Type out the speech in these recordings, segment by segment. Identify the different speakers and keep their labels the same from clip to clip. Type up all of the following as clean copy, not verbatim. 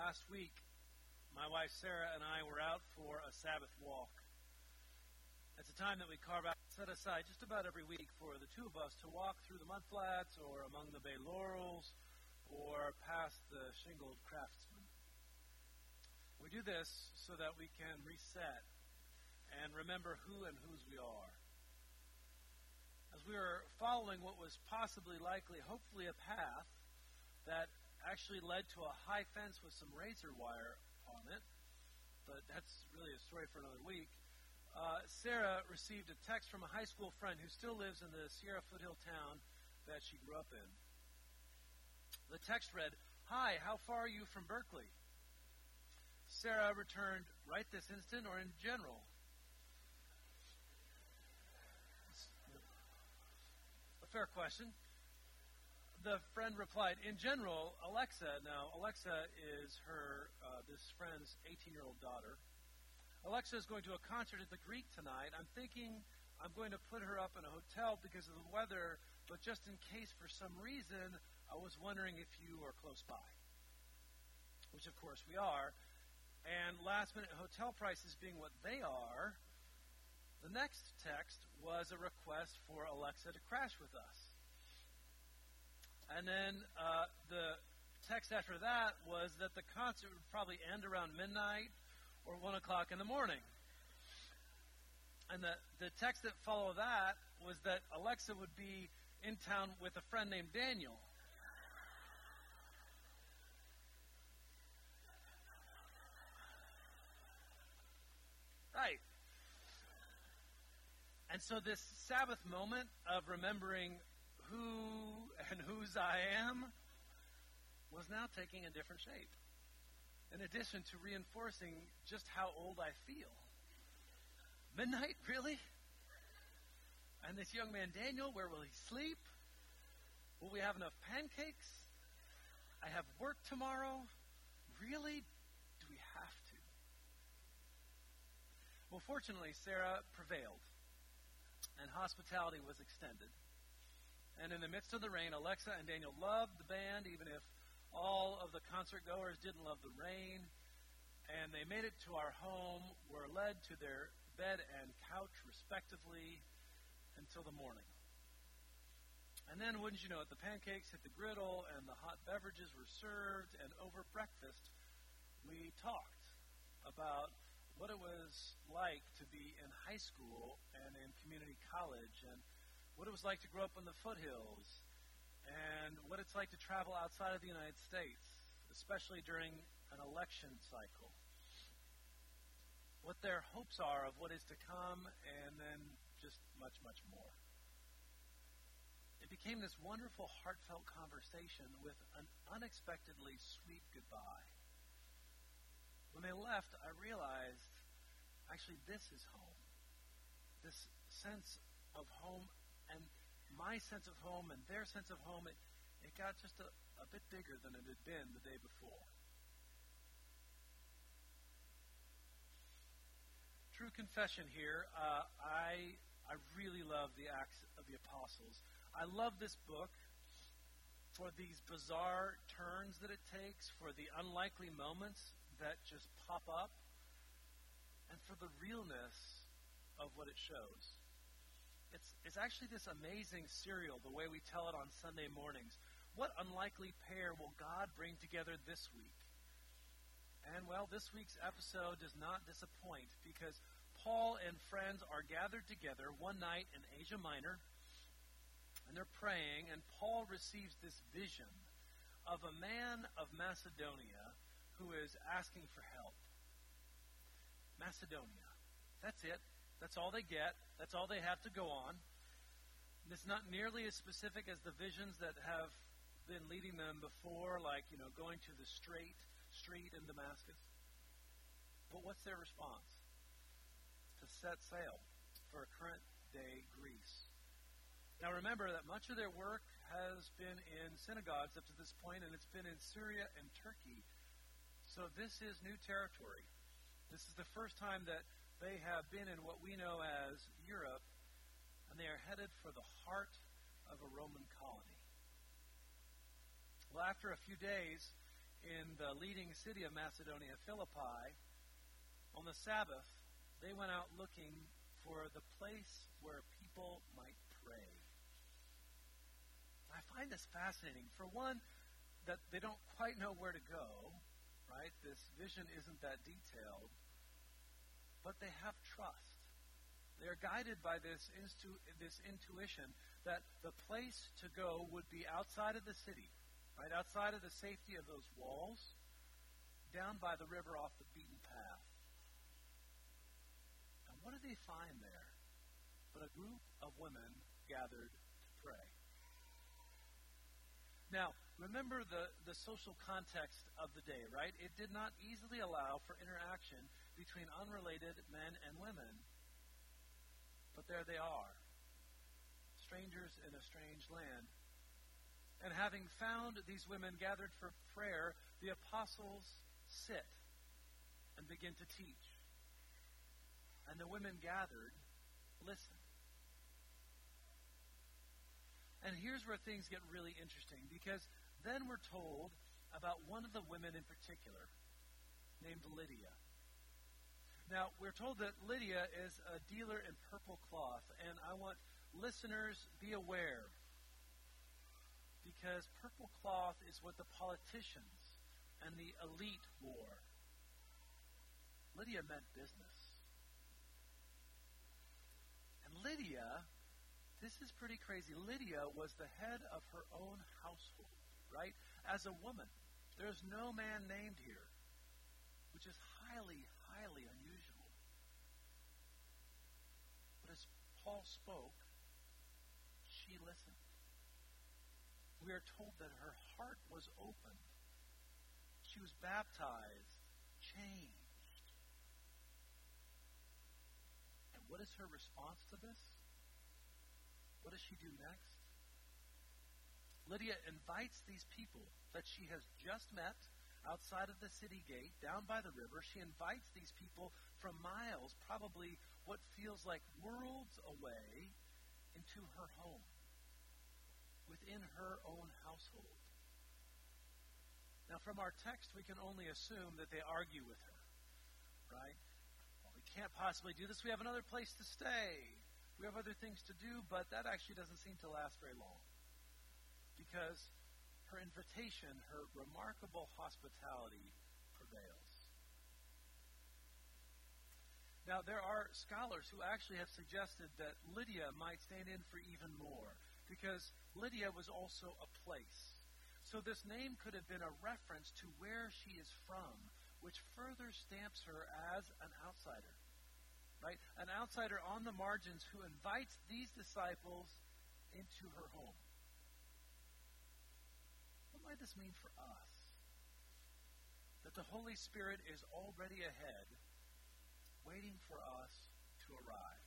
Speaker 1: Last week, my wife Sarah and I were out for a Sabbath walk. It's a time that we carve out, set aside just about every week for the two of us to walk through the mudflats or among the bay laurels or past the shingled craftsman. We do this so that we can reset and remember who and whose we are. As we were following what was possibly, likely, hopefully a path that actually led to a high fence with some razor wire on it, but that's really a story for another week. Sarah received a text from a high school friend who still lives in the Sierra foothill town that she grew up in. The text read, "Hi, how far are you from Berkeley?" Sarah returned, "Right this instant or in general?" A fair question. The friend replied, "In general, Alexa." Now, Alexa is her, this friend's 18-year-old daughter. "Alexa is going to a concert at the Greek tonight. I'm thinking I'm going to put her up in a hotel because of the weather, but just in case for some reason, I was wondering if you are close by." Which, of course, we are. And last-minute hotel prices being what they are, the next text was a request for Alexa to crash with us. And then the text after that was that the concert would probably end around midnight or 1 o'clock in the morning. And the text that followed that was that Alexa would be in town with a friend named Daniel. Right. And so this Sabbath moment of remembering who and whose I am was now taking a different shape. In addition to reinforcing just how old I feel. Midnight, really? And this young man, Daniel, where will he sleep? Will we have enough pancakes? I have work tomorrow. Really? Do we have to? Well, fortunately, Sarah prevailed, and hospitality was extended. And in the midst of the rain, Alexa and Daniel loved the band, even if all of the concert goers didn't love the rain. And they made it to our home, were led to their bed and couch, respectively, until the morning. And then, wouldn't you know it, the pancakes hit the griddle, and the hot beverages were served, and over breakfast, we talked about what it was like to be in high school and in community college, and what it was like to grow up in the foothills, and what it's like to travel outside of the United States, especially during an election cycle. What their hopes are of what is to come, and then just much, much more. It became this wonderful, heartfelt conversation with an unexpectedly sweet goodbye. When they left, I realized, actually, this is home. This sense of home, and my sense of home and their sense of home, it got just a bit bigger than it had been the day before. True confession here, I really love the Acts of the Apostles. I love this book for these bizarre turns that it takes, for the unlikely moments that just pop up, and for the realness of what it shows. It's actually this amazing serial, the way we tell it on Sunday mornings. What unlikely pair will God bring together this week? And, well, this week's episode does not disappoint, because Paul and friends are gathered together one night in Asia Minor, and they're praying, and Paul receives this vision of a man of Macedonia who is asking for help. Macedonia. That's it. That's all they get. That's all they have to go on. And it's not nearly as specific as the visions that have been leading them before, like, going to the straight street in Damascus. But what's their response? To set sail for current day Greece. Now remember that much of their work has been in synagogues up to this point, and it's been in Syria and Turkey. So this is new territory. This is the first time that they have been in what we know as Europe, and they are headed for the heart of a Roman colony. Well, after a few days in the leading city of Macedonia, Philippi, on the Sabbath, they went out looking for the place where people might pray. I find this fascinating. For one, that they don't quite know where to go, right? This vision isn't that detailed, but they have trust. They are guided by this intuition that the place to go would be outside of the city, right? Outside of the safety of those walls, down by the river off the beaten path. And what do they find there? But a group of women gathered to pray. Now, remember the social context of the day, right? It did not easily allow for interaction between unrelated men and women. But there they are, strangers in a strange land. And having found these women gathered for prayer, the apostles sit and begin to teach. And the women gathered listen. And here's where things get really interesting, because then we're told about one of the women in particular, named Lydia. Now, we're told that Lydia is a dealer in purple cloth, and I want listeners be aware, because purple cloth is what the politicians and the elite wore. Lydia meant business. And Lydia, this is pretty crazy. Lydia was the head of her own household, right? As a woman. There's no man named here, which is highly, highly unusual. But as Paul spoke, she listened. We are told that her heart was opened. She was baptized, changed. And what is her response to this? What does she do next? Lydia invites these people that she has just met outside of the city gate, down by the river. She invites these people from miles, probably what feels like worlds away, into her home, within her own household. Now, from our text, we can only assume that they argue with her, right? Well, we can't possibly do this. We have another place to stay. We have other things to do, but that actually doesn't seem to last very long, because her invitation, her remarkable hospitality prevails. Now, there are scholars who actually have suggested that Lydia might stand in for even more, because Lydia was also a place. So this name could have been a reference to where she is from, which further stamps her as an outsider. Right? An outsider on the margins who invites these disciples into her home. What might this mean for us? That the Holy Spirit is already ahead, waiting for us to arrive.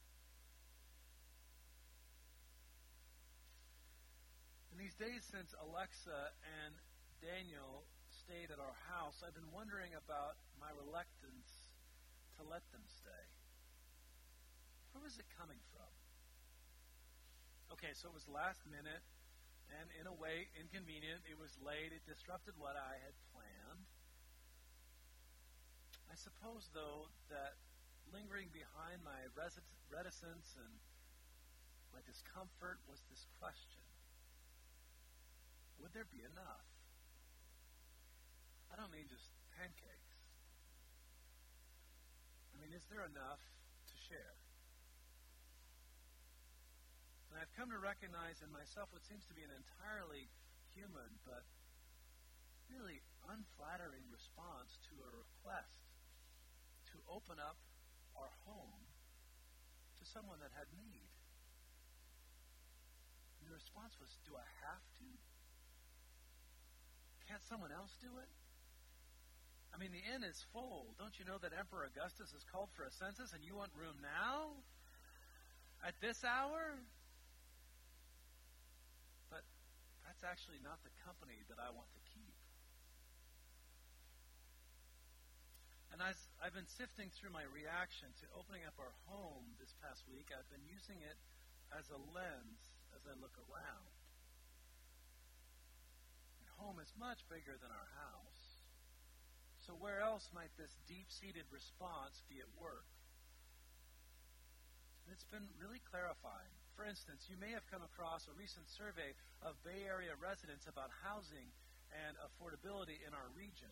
Speaker 1: In these days since Alexa and Daniel stayed at our house, I've been wondering about my reluctance to let them stay. Where was it coming from? Okay, so it was last minute, and in a way inconvenient. It was late. It disrupted what I had planned. I suppose, though, that lingering behind my reticence and my discomfort was this question. Would there be enough? I don't mean just pancakes. I mean, is there enough to share? And I've come to recognize in myself what seems to be an entirely human but really unflattering response to a request to open up our home to someone that had need. And the response was, do I have to? Can't someone else do it? I mean, the inn is full. Don't you know that Emperor Augustus has called for a census and you want room now? At this hour? But that's actually not the company that I want to keep. And as I've been sifting through my reaction to opening up our home this past week, I've been using it as a lens as I look around. home is much bigger than our house. So where else might this deep-seated response be at work? And it's been really clarifying. For instance, you may have come across a recent survey of Bay Area residents about housing and affordability in our region.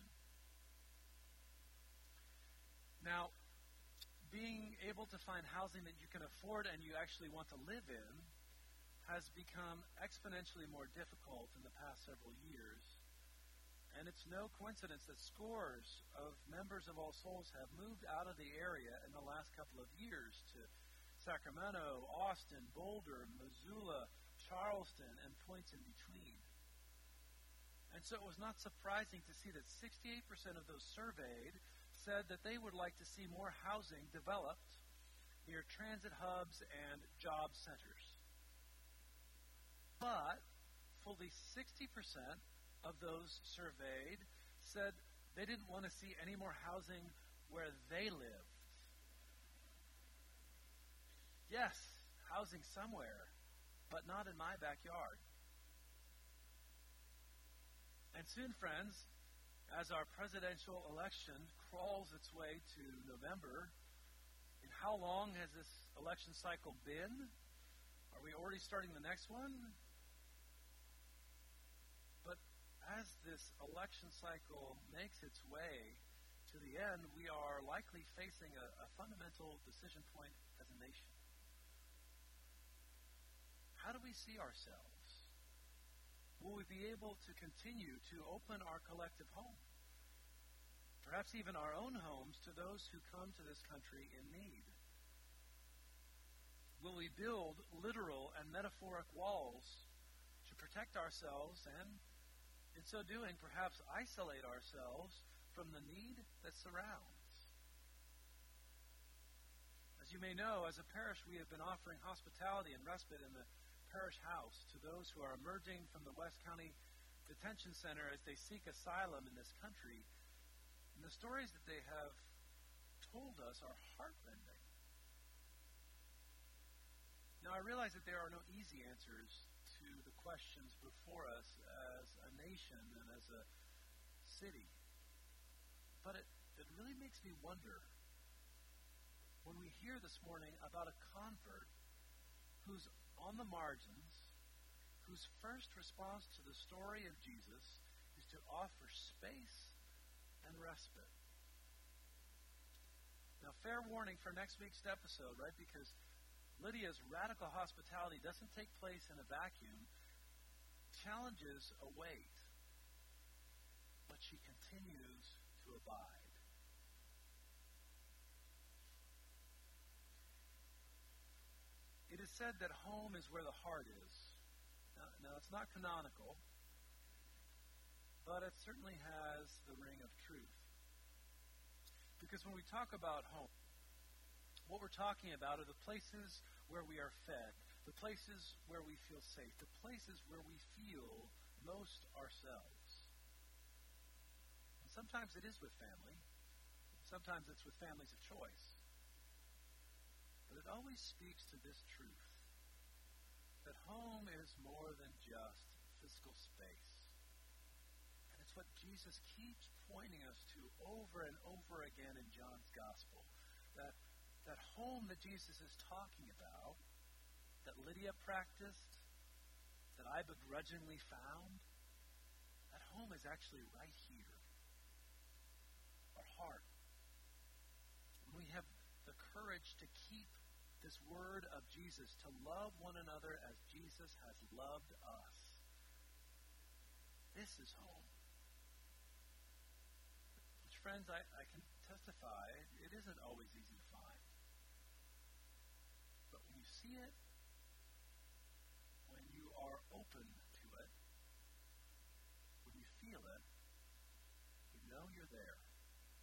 Speaker 1: Now, being able to find housing that you can afford and you actually want to live in has become exponentially more difficult in the past several years. And it's no coincidence that scores of members of All Souls have moved out of the area in the last couple of years to Sacramento, Austin, Boulder, Missoula, Charleston, and points in between. And so it was not surprising to see that 68% of those surveyed said that they would like to see more housing developed near transit hubs and job centers. But fully 60% of those surveyed said they didn't want to see any more housing where they lived. Yes, housing somewhere, but not in my backyard. And soon, friends, as our presidential election crawls its way to November, and how long has this election cycle been? Are we already starting the next one? But as this election cycle makes its way to the end, we are likely facing a fundamental decision point as a nation. How do we see ourselves? Will we be able to continue to open our collective home? Perhaps even our own homes to those who come to this country in need? Will we build literal and metaphoric walls to protect ourselves and, in so doing, perhaps isolate ourselves from the need that surrounds? As you may know, as a parish, we have been offering hospitality and respite in the parish house to those who are emerging from the West County Detention Center as they seek asylum in this country. And the stories that they have told us are heartrending. Now, I realize that there are no easy answers to the questions before us as a nation and as a city. But it really makes me wonder when we hear this morning about a convert who's on the margins, whose first response to the story of Jesus is to offer space and respite. Now, fair warning for next week's episode, right? Because Lydia's radical hospitality doesn't take place in a vacuum. Challenges await, but she continues to abide. It is said that home is where the heart is. Now, it's not canonical, but it certainly has the ring of truth. Because when we talk about home, what we're talking about are the places where we are fed, the places where we feel safe, the places where we feel most ourselves. And sometimes it is with family. Sometimes it's with families of choice. But it always speaks to this truth, that home is more than just physical space. And it's what Jesus keeps pointing us to over and over again in John's Gospel. That home that Jesus is talking about, that Lydia practiced, that I begrudgingly found, that home is actually right here. Our heart. When we have the courage to keep this word of Jesus, to love one another as Jesus has loved us. This is home. Which, friends, I can testify, it isn't always easy to find. But when you see it,